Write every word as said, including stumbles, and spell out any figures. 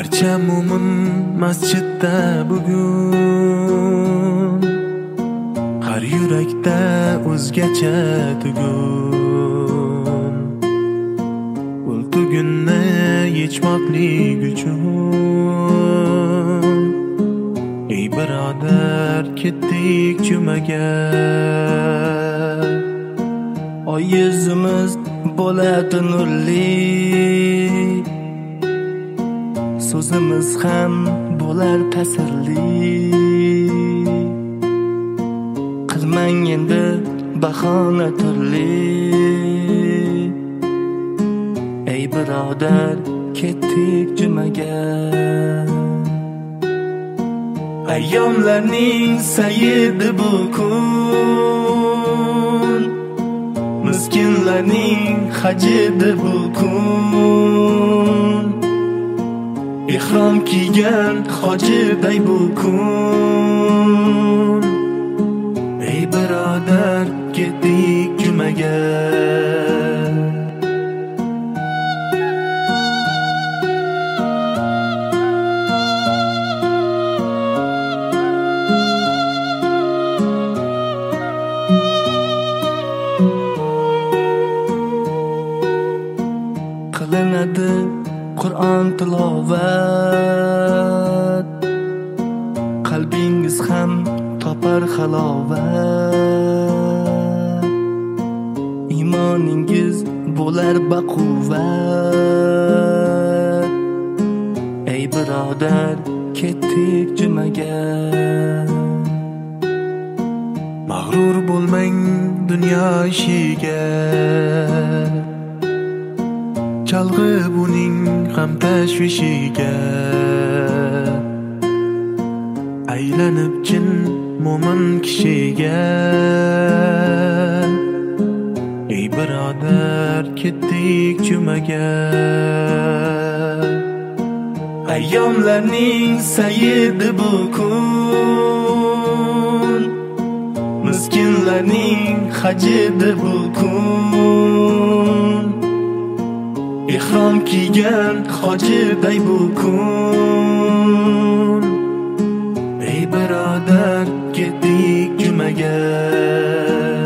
Barcha mo'min masjidda bugun, har yurakda o'zgacha tugun. Ul tugunni yechmoqlik uchun, ey birodar ketdik jumaga. Oy yuzimiz bo'ladi nurli, so'zimiz ham bo'lar ta'sirli. Qilmang endi bahona turli, ey birodar ketdik jumaga. Ayyomlarning sayidi bu kun, miskinlarning hajidi bu kun. Ihrom kiygan hojiday bu kun, ey birodar ketdik jumaga. Qilinadi Qur'on tilovat, qalbingiz ham topar halovat. Iymoningiz bo'lar baquvvat, ey birodar ketdik jumaga. Mag'rur bo'lmang dunyo ishiga, chalg'ib uning ham tashvishiga. Aylanib jin mo'min kishiga, ey birodar ketdik jumaga. Ayyomlarning sayidi bu kun, miskinlarning hajidi bu kun. Ihrom kiygan hojiday bu kun, ey birodar ketdik jumaga.